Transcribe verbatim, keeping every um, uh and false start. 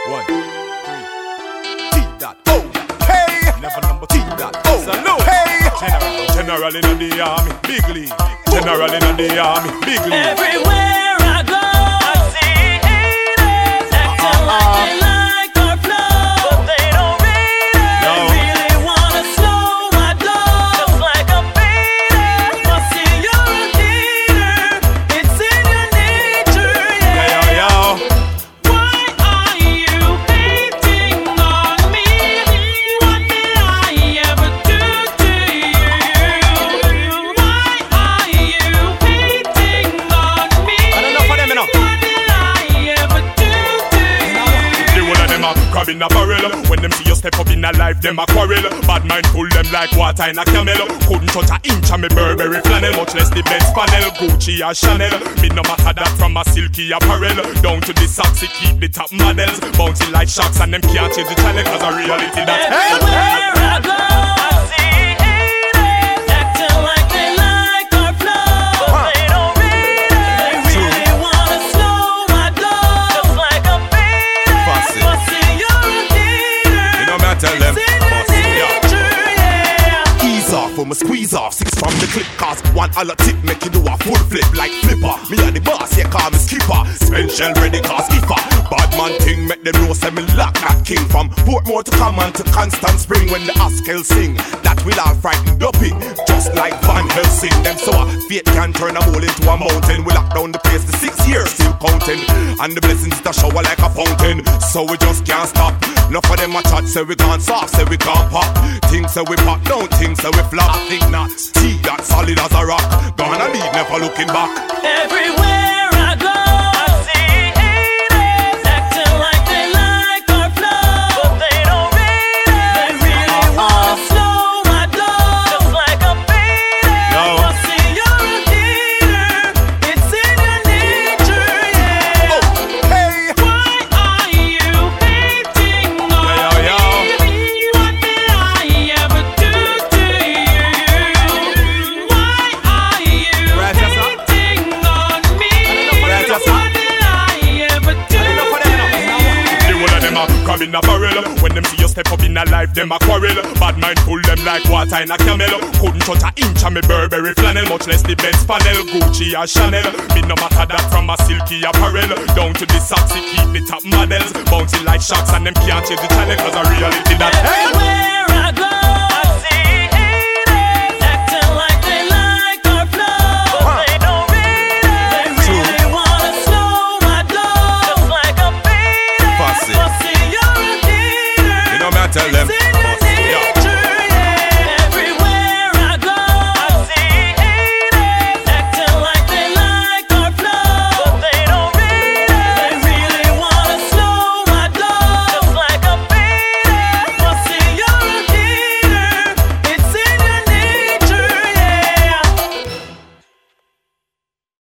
One, three. T dot O. Hey. Never number T dot O. Salute. Hey. General. General in the army. Big league. General in the army. Big league. Everywhere I go, I see haters acting uh, like they like our flow, but they don't read it. No. They really wanna slow my blow, just like a beater. But see, you're a leader. It's in your nature, yeah. Yo, yo, yo. Why are you hating on me? What did I ever do to you? Why are you hating on me? I don't know for them enough. What did I ever do to you? The whole of them a crab in a barrel. When them see you step up in a life, them a quarrel. Bad mind pull them like water in a camel. Couldn't touch a inch of me Burberry flannel, much less the Benz panel, Gucci or Chanel. Me no matter that from a silky apparel down to the socks, it keep the top models bouncing like sharks, and them can't change the channel cause a reality that's Everywhere I go, I see haters acting like they like our flow, but they don't read it. They really wanna slow my blow, just like a beater. Fuss it. But see, you're a leader. You know me, I tell them. It's in your Fuss it, yeah. nature, yeah. Ease off when me squeeze off six from the clip, cause one hollow tip make you do a full flip like flipper. Me and the boss, yeah, call me skipper. Spend shell ready cause skipper. Bad man thing make them know say me lock that king. From Portmore to Common to Constant Spring, when the Haskell sing, that will all frighten doping. Just like Van Helsing, them so a fate can turn a mole into a mountain. We lock down the place for six years still counting, and the blessings that shower like a fountain. So we just can't stop. Enough of them a chat, say we gone soft, say we gone pop. Things say we pop, don't think say we flop. I think not. T that solid as a rock. Gonna lead, never looking back. Everywhere I go, I see haters acting like they like our flow, but they don't read it. They really wanna slow my blow, just like a beater. Yo. But see, you're a leader. It's in your nature, yeah. Oh, hey. Why are you hating on Yo, yo, yo. me? What did I ever do to you? Why are you Right, yes, sir. hating on me? Right, yes, sir. What did I ever do to you? The whole of them a crab in a barrel. When them see you step up in a life, them a quarrel. Bad mind pull them like water in a camel. Couldn't touch a inch of me Burberry flannel, much less the Benz panel, Gucci or Chanel. Me no matter that from a silky apparel down to the socks, it keep the top models bouncing like sharks, and them can't change the channel cause a reality that Everywhere I go, I see haters acting like they like our flow, but they don't read it. They really wanna slow my blow, just like a beater. Fuss it. But see, you're a leader. You know me, I tell them.